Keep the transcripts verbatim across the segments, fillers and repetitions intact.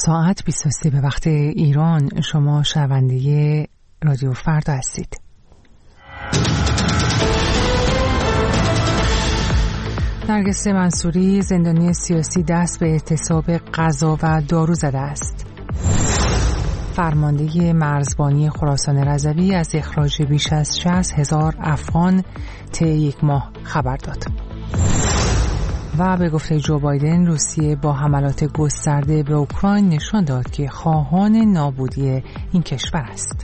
ساعت بیست و سه به وقت ایران. شما شنونده رادیو فردا هستید. نرگس منصوری زندانی سیاسی دست به اعتصاب غذا و دارو زده است. فرمانده مرزبانی خراسان رضوی از اخراج بیش از شصت هزار افغان طی یک ماه خبر داد. و به گفته جو بایدن روسیه با حملات گسترده به اوکراین نشان داد که خواهان نابودی این کشور است.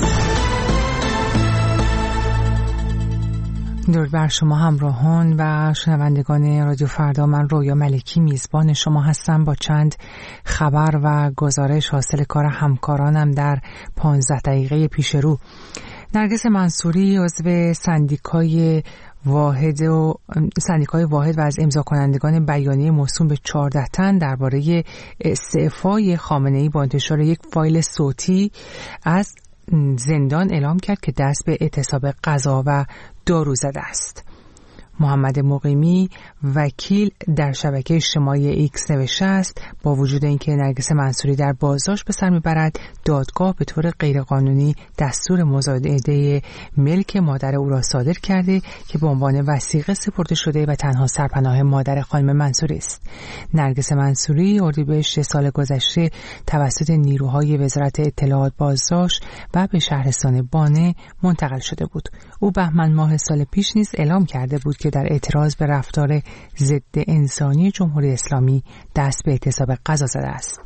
درود بر شما همراهان و شنوندگان رادیو فردا. من رویا ملکی میزبان شما هستم با چند خبر و گزارش حاصل کار همکارانم در پانزده دقیقه پیش رو. نرگس منصوری عضو سندیکای واحد و سندیکای واحد و از امضا کنندگان بیانیه موسوم به چهارده تن درباره استعفای خامنه‌ای با انتشار یک فایل صوتی از زندان اعلام کرد که دست به اعتصاب غذا و دارو زده است. محمد مقیمی وکیل در شبکه اجتماعی ایکس نوشته است با وجود اینکه نرگس منصوری در بازداشت به سر میبرد، دادگاه به طور غیرقانونی دستور مزایده ملک مادر او را صادر کرده که به عنوان وثیقه سپرده شده و تنها سرپناه مادر خانم منصوری است. نرگس منصوری اردیبهشت سال گذشته توسط نیروهای وزارت اطلاعات بازداشت و به شهرستان بانه منتقل شده بود. او بهمن ماه سال پیش نیز اعلام کرده بود که در اعتراض به رفتار ضد انسانی جمهوری اسلامی دست به اعتصاب غذا زده است.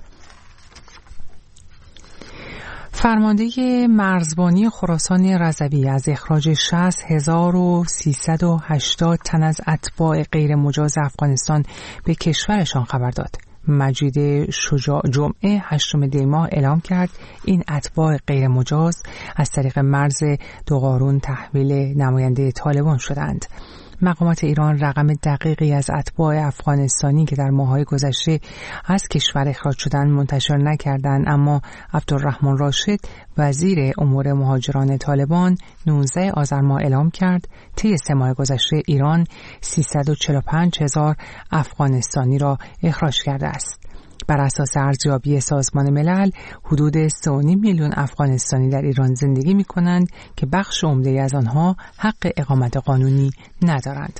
فرمانده مرزبانی خراسان رضوی از اخراج شصت هزار و سیصد و هشتاد تن از اتباع غیر مجاز افغانستان به کشورشان خبر داد. مجید شجاع جمعه هشتم دی ماه اعلام کرد این اتباع غیر مجاز از طریق مرز دوقارون تحویل نماینده طالبان شدند. مقامات ایران رقم دقیقی از اتباع افغانستانی که در ماه‌های گذشته از کشور اخراج شدند منتشر نکردند، اما عبدالرحمن راشد وزیر امور مهاجران طالبان نوزده آذر ماه اعلام کرد طی سه ماه گذشته ایران سیصد و چهل و پنج هزار افغانستانی را اخراج کرده است. بر اساس ارزیابی سازمان ملل حدود سه و نیم میلیون افغانستانی در ایران زندگی می کنند که بخش عمده از آنها حق اقامت قانونی ندارند.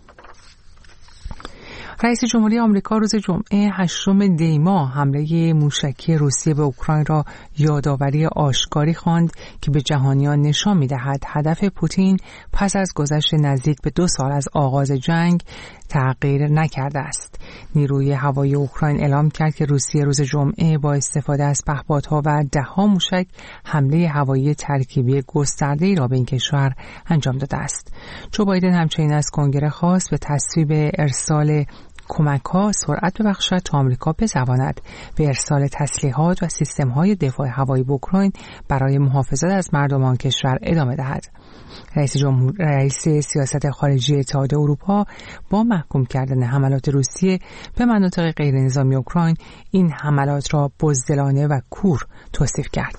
رئیس جمهوری آمریکا روز جمعه هشتم دی ماه حمله موشکی روسیه به اوکراین را یادآوری آشکاری خواند که به جهانیان نشان می‌دهد هدف پوتین پس از گذشت نزدیک به دو سال از آغاز جنگ تغییر نکرده است. نیروی هوایی اوکراین اعلام کرد که روسیه روز جمعه با استفاده از پهپادها و ده‌ها موشک حمله هوایی ترکیبی گسترده‌ای را به این کشور انجام داده است. جو بایدن همچنین از کنگره خواست به تصویب ارسال کمک‌ها سرعت ببخشد تا آمریکا بتواند به ارسال تسلیحات و سیستم‌های دفاع هوایی به اوکراین برای محافظت از مردمان کشور ادامه دهد. رئیس جمهور رئیس سیاست خارجی اتحادیه اروپا با محکوم کردن حملات روسیه به مناطق غیر نظامی اوکراین این حملات را بزدلانه و کور توصیف کرد.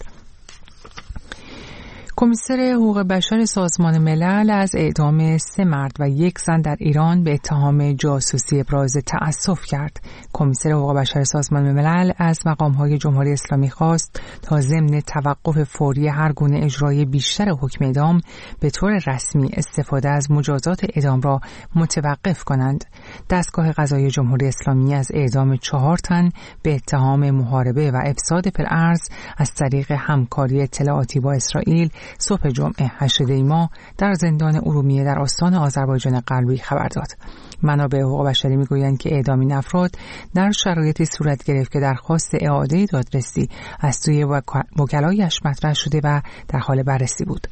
کمیسر حقوق بشر سازمان ملل از اعدام سه مرد و یک زن در ایران به اتهام جاسوسی ابراز تأسف کرد. کمیسر حقوق بشر سازمان ملل از مقام‌های جمهوری اسلامی خواست تا ضمن توقف فوری هر گونه اجرای بیشتر حکم اعدام به طور رسمی استفاده از مجازات اعدام را متوقف کنند. دستگاه قضایی جمهوری اسلامی از اعدام چهار تن به اتهام محاربه و افساد پرارض از طریق همکاری اطلاعاتی با اسرائیل صبح جمعه هشتم دی ماه در زندان ارومیه در استان آذربایجان غربی خبر داد. منابع حقوق بشری میگویند که اعدام این افراد در شرایطی صورت گرفت که درخواست اعاده دادرسی از سوی وکلایش مطرح شده و در حال بررسی بود.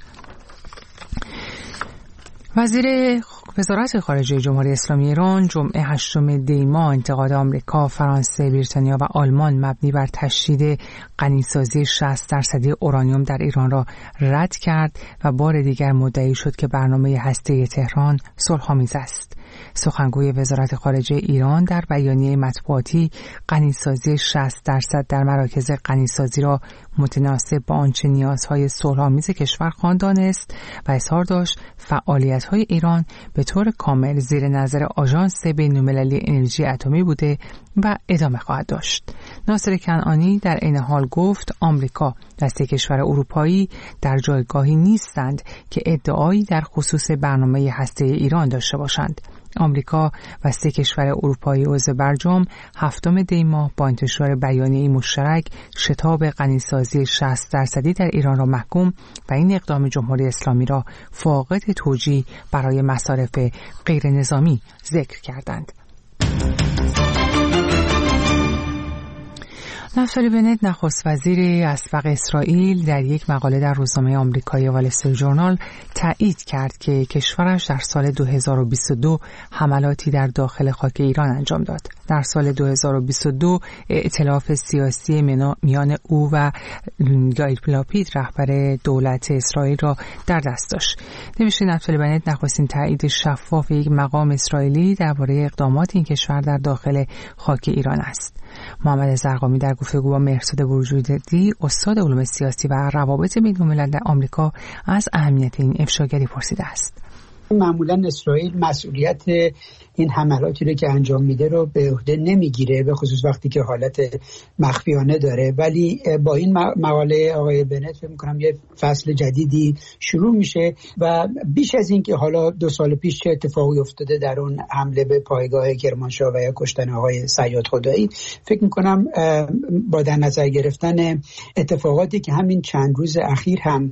وزیر وزارت خارجه جمهوری اسلامی ایران جمعه هشتم دی ماه انتقاد آمریکا، فرانسه، بریتانیا و آلمان مبنی بر تشدید غنیسازی شصت درصدی اورانیوم در ایران را رد کرد و بار دیگر مدعی شد که برنامه هسته‌ای تهران صلح‌آمیز است. سخنگوی وزارت خارجه ایران در بیانیه مطبوعاتی غنیسازی شصت درصد در مراکز غنیسازی را متناسب با آنچه نیازهای صلح‌آمیز کشور خواند است و اظهار داشت فعالیت‌های ایران به طور کامل زیر نظر آژانس بین‌المللی انرژی اتمی بوده و ادامه خواهد داشت. ناصر کنعانی در این حال گفت آمریکا و سه کشور اروپایی در جایگاهی نیستند که ادعایی در خصوص برنامه هسته ایران داشته باشند. آمریکا و سه کشور اروپایی عضو برجام هفتم دی ماه با انتشار بیانیه‌ای مشترک شتاب غنیسازی شصت درصدی در ایران را محکوم و این اقدام جمهوری اسلامی را فاقد توجیه برای مصارف غیر نظامی ذکر کردند. نفتالی بنت نخست وزیر اسبق اسرائیل در یک مقاله در روزنامه آمریکایی وال استریت ژورنال تایید کرد که کشورش در سال دو هزار و بیست و دو حملاتی در داخل خاک ایران انجام داد. در سال دو هزار و بیست و دو ائتلاف سیاسی میان او و یائیر لاپید رهبر دولت اسرائیل را در دست داشت. نوشته نفتالی بنت نخستین تایید شفاف یک مقام اسرائیلی درباره اقدامات این کشور در داخل خاک ایران است. محمد زرقامی در گفتگو با مهرزاد بروجردی استاد علوم سیاسی و روابط بین‌الملل در آمریکا از اهمیت این افشاگری پرسیده است. معمولا اسرائیل مسئولیت این حملاتی رو که انجام میده رو به عهده نمیگیره، به خصوص وقتی که حالت مخفیانه داره، ولی با این مقاله آقای بنت فکر می‌کنم یه فصل جدیدی شروع میشه و بیش از این که حالا دو سال پیش چه اتفاقی افتاده در اون حمله به پایگاه کرمانشاه و کشتن آقای صیاد خدایی، فکر می‌کنم با در نظر گرفتن اتفاقاتی که همین چند روز اخیر هم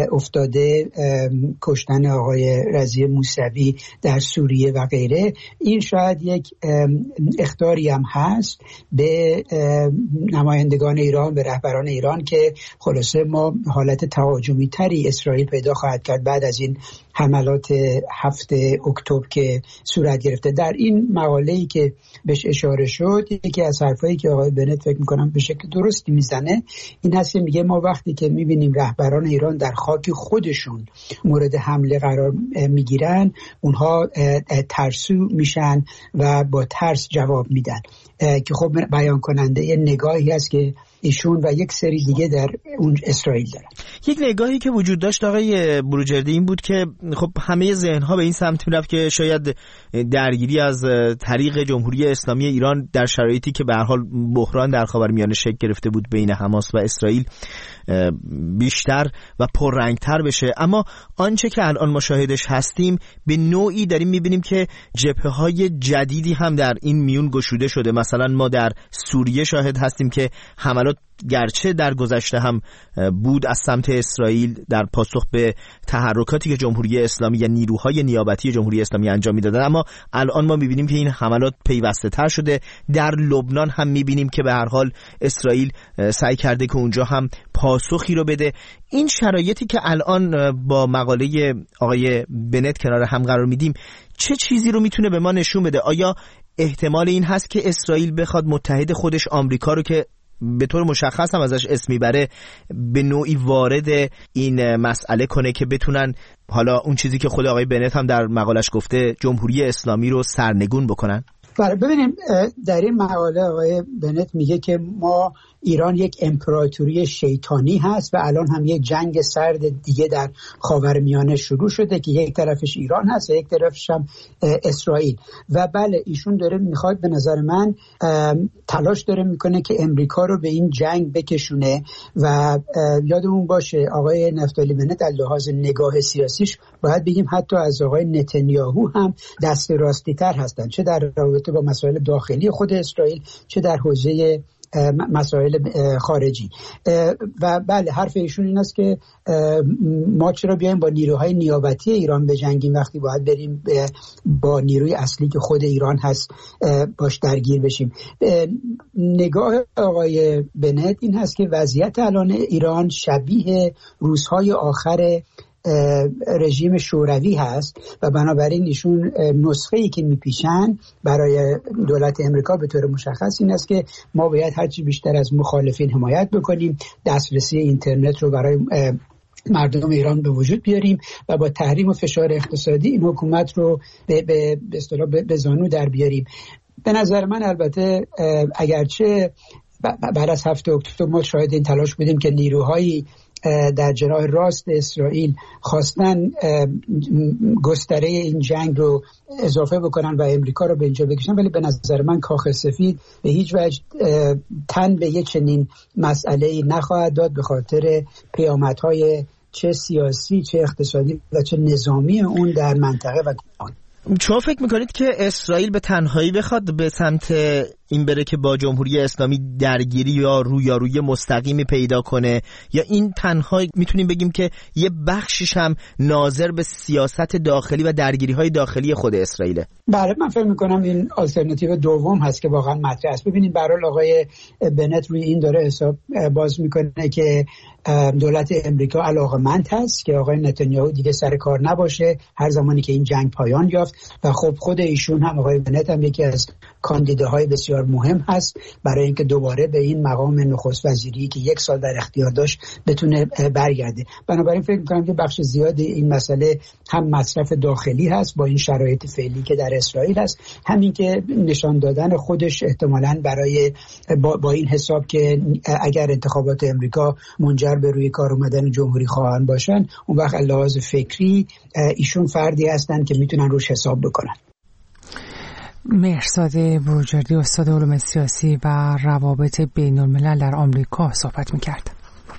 افتاده، کشتن آقای رضی موسوی در سوریه و غیره، این شاید یک اخطاری هم هست به نمایندگان ایران، به رهبران ایران که خلاصه ما حالت تهاجمی تری اسرائیل پیدا خواهد کرد بعد از این حملات هفته اکتبر که صورت گرفته. در این مقاله‌ای که بهش اشاره شد، یکی از حرفایی که آقای بنت فکر می‌کنم به شکل درستی میزنه این هست که میگه ما وقتی که می‌بینیم رهبران ایران در خاک خودشون مورد حمله قرار میگیرن، اونها ترسو میشن و با ترس جواب میدن که خب بیان کننده یه نگاهی هست که ایشون و یک سری دیگه در اون اسرائیل دارن. یک نگاهی که وجود داشت آقای بروجردی این بود که خب همه ذهن‌ها به این سمت می‌رفت که شاید درگیری از طریق جمهوری اسلامی ایران در شرایطی که به هر حال بحران در خاورمیانه شکل گرفته بود بین حماس و اسرائیل بیشتر و پررنگتر بشه، اما آنچه که الان مشاهدش هستیم به نوعی داریم می‌بینیم که جبهه‌های جدیدی هم در این میون گشوده شده. مثلا ما در سوریه شاهد هستیم که حملات گرچه در گذشته هم بود از سمت اسرائیل در پاسخ به تحرکاتی که جمهوری اسلامی یا نیروهای نیابتی جمهوری اسلامی انجام میدادن، اما الان ما میبینیم که این حملات پیوسته تر شده. در لبنان هم میبینیم که به هر حال اسرائیل سعی کرده که اونجا هم پاسخی رو بده. این شرایطی که الان با مقاله آقای بنت کنار هم قرار میدیم چه چیزی رو میتونه به ما نشون بده؟ آیا احتمال این هست که اسرائیل بخواد متحد خودش آمریکا رو که به طور مشخص هم ازش اسم میبره به نوعی وارد این مسئله کنه که بتونن حالا اون چیزی که خود آقای بنت هم در مقالش گفته جمهوری اسلامی رو سرنگون بکنن؟ بله، ببینیم در این مقاله آقای بنت میگه که ما ایران یک امپراتوری شیطانی هست و الان هم یک جنگ سرد دیگه در خاورمیانه شروع شده که یک طرفش ایران هست و یک طرفش هم اسرائیل. و بله ایشون داره میخواد، به نظر من تلاش داره میکنه که امریکا رو به این جنگ بکشونه و یادمون باشه آقای نفتالی بنت در لحاظ نگاه سیاسیش باید بگیم حتی از آقای نتانیاهو هم دست راستی تر هستن، چه در رابطه با مسائل داخلی خود اسرائیل چه در حوزه مسائل خارجی. و بله حرف ایشون این است که ما چرا بیایم با نیروهای نیابتی ایران بجنگیم وقتی باید بریم با نیروی اصلی که خود ایران هست باش درگیر بشیم. نگاه آقای بنت این هست که وضعیت الان ایران شبیه روزهای آخر رژیم شوروی هست و بنابراین ایشون نسخه‌ای که میپیشن برای دولت امریکا به طور مشخص این است که ما باید هرچی بیشتر از مخالفین حمایت بکنیم، دسترسی اینترنت رو برای مردم ایران به وجود بیاریم و با تحریم و فشار اقتصادی این حکومت رو به به اصطلاح به زانو در بیاریم. به نظر من البته اگرچه بعد از هفته اکتبر ما شاهد این تلاش بودیم که نیروهایی در جناح راست اسرائیل خواستن گستره این جنگ رو اضافه بکنن و امریکا رو به اینجا بکشن، ولی به نظر من کاخ سفید به هیچ وجه تن به یک چنین مسئله‌ای نخواهد داد به خاطر پیامدهای چه سیاسی چه اقتصادی و چه نظامی اون در منطقه و جهان. شما فکر میکنید که اسرائیل به تنهایی بخواد به سمت این بره که با جمهوری اسلامی درگیری یا رویارویی مستقیمی پیدا کنه، یا این تنهایی میتونیم بگیم که یه بخشش هم ناظر به سیاست داخلی و درگیری‌های داخلی خود اسرائیله؟ بله، من فکر میکنم این آلترناتیو دوم هست که واقعا مطرح است. ببینید به هر حال آقای بنت روی این داره حساب باز میکنه که دولت امریکا علاقه‌مند هست که آقای نتانیاهو دیگه سر کار نباشه هر زمانی که این جنگ پایان یافت، و خب خود ایشون هم آقای بنت هم یکی از کاندیداهای بسیار مهم هست برای اینکه دوباره به این مقام نخست وزیری که یک سال در اختیار داشت بتونه برگرده. بنابراین فکر می‌کنم که بخش زیادی این مسئله هم مصرف داخلی هست با این شرایط فعلی که در اسرائیل هست، همین که نشان دادن خودش احتمالاً برای با, با این حساب که اگر انتخابات امریکا منجر به روی کار اومدن جمهوری خواهان باشن، اون وقت لحاظ فکری ایشون فردی هستن که میتونن روش حساب بکنن. مهرزاد بروجردی، استاد علوم سیاسی و روابط بین الملل در آمریکا صحبت میکرد.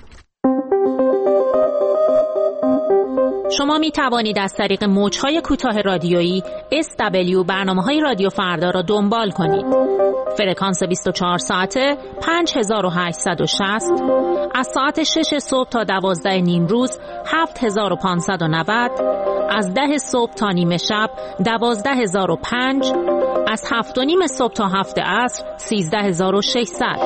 شما می توانید از طریق موج‌های کوتاه رادیویی اس دبلیو برنامه‌های رادیو فردا را دنبال کنید. فرکانس بیست و چهار ساعته پنج هزار و هشتصد و شصت، از ساعت شش صبح تا دوازده نیم روز هفت هزار و پانصد و نود، از ده صبح تا نیمه شب دوازده هزار و پنج، از هفت و نیم صبح تا هفت عصر سیزده هزار و ششصد.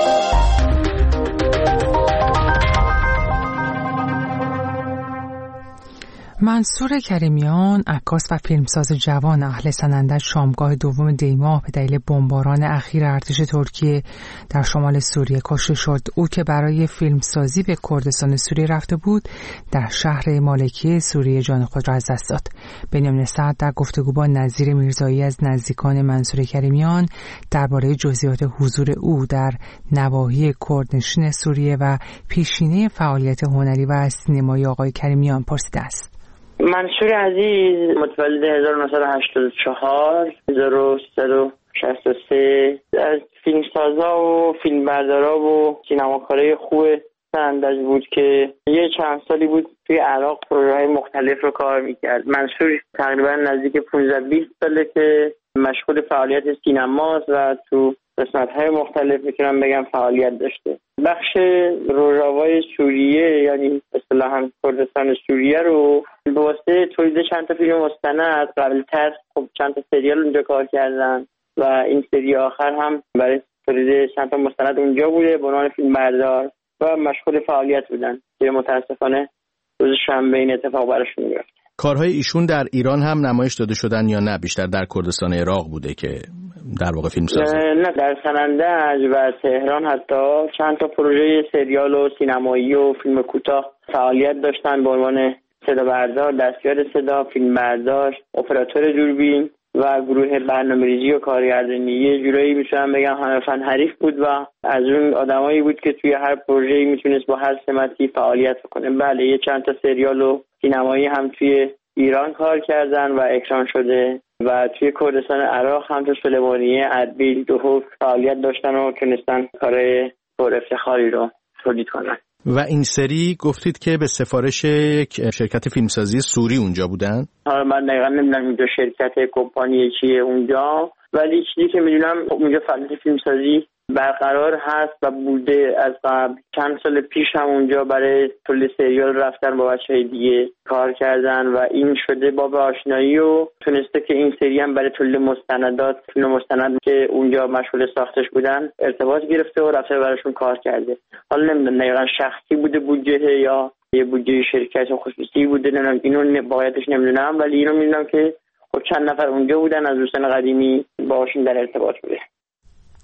منصور کریمیان، عکاس و فیلمساز جوان اهل سنندج، شامگاه دوم دیماه به دلیل بمباران اخیر ارتش ترکیه در شمال سوریه کشته شد. او که برای فیلمسازی به کردستان سوریه رفته بود، در شهر مالکی سوریه جان خود را از دست داد. بنیامین سعد در گفتگو با نظیر میرزایی از نزدیکان منصور کریمیان درباره جزئیات حضور او در نواحی کردنشین سوریه و پیشینه فعالیت هنری و سینمایی آقای کریمیان پرسیده است. منصور عزیز متولد هزار و نهصد و هشتاد و چهار هزار و سیصد و شصت و سه از فیلمسازا و فیلمبردارا و سینماکارای خوب سنندج بود که یه چند سالی بود توی عراق پروژه‌های مختلف رو کار میکرد. منصور تقریبا نزدیک پانزده بیست ساله که مشغول فعالیت سینماست و تو قسمت‌های مختلف میتونم بگم فعالیت داشته. بخش روژاوای سوریه یعنی اصطلاحاً کردستان سوریه رو به واسطه تولید چند تا فیلم مستند قبل‌تر خب چند تا سریال اونجا کار کردن و این سری آخر هم برای تولید چند تا مستند اونجا بوده به عنوان فیلمبردار و مشغول فعالیت بودن که متاسفانه روز شنبه این اتفاق براشون میفته. کارهای ایشون در ایران هم نمایش داده شدن یا نه بیشتر در کردستان عراق بوده که در واقع فیلم سازی؟ نه، در سنندج و تهران حتی چند تا پروژه سریال و سینمایی و فیلم کوتاه فعالیت داشتن به عنوان صدا بردار، دستیار صدا، فیلم بردار، اپراتور دوربین و گروه برنامه‌ریزی و کارگردانی. یه جورایی میتونم بگم همه فن حریف بود و از اون آدمایی بود که توی هر پروژه‌ای میتونست با هر سمتی فعالیت کنه. بله، یه چند تا سریال و سینمایی هم توی ایران کار کردن و اکران شده و توی کردستان عراق هم تو سلیمانیه، اربیل، دهوک فعالیت داشتن و تونستن کارهای پر افتخاری رو تولید کنن. و این سری گفتید که به سفارش یک شرکت فیلمسازی سوری اونجا بودن؟ آره، من دقیقا نمیدونم اینجا شرکت کمپانی چیه اونجا، ولی چیزی که میدونم اونجا فعالیت فیلمسازی برقرار هست و بوده. از قبل چند سال پیش هم اونجا برای تولید سریال رفتن با بچه‌های دیگه کار کردن و این شده باب آشنایی و تونسته که این سری هم برای تولید مستندات فیلم مستند که اونجا مشغول ساختش بودن ارتباط گرفته و رفته براشون کار کرده. حالا نمیدونم دقیقاً شخصی بوده بودجه یا یه بودجه شرکت خصوصی بوده، نمیدونم اینو واقعیتش نمیدونم، ولی اینو میدونم که خب چند نفر اونجا بودن از دوستان قدیمی باشون در ارتباط بوده.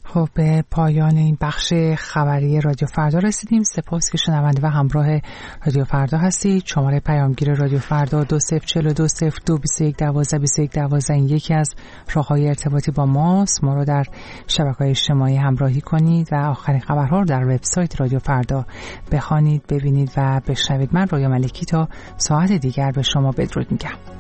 خب به پایان این بخش خبری رادیو فردا رسیدیم. سپاس که شنونده و همراه رادیو فردا هستید. شماره پیامگیر رادیو فردا دو صفر چهل و دو صفر دو بیست و یک دوازده بیست و یک دوازده این یکی از راه‌های ارتباطی با ماست. ما رو در شبکه‌های اجتماعی همراهی کنید و آخرین خبرها رو در وبسایت رادیو فردا بخوانید، ببینید و بشنوید. من رویا ملکی تا ساعت دیگر به شما بدرود میگم.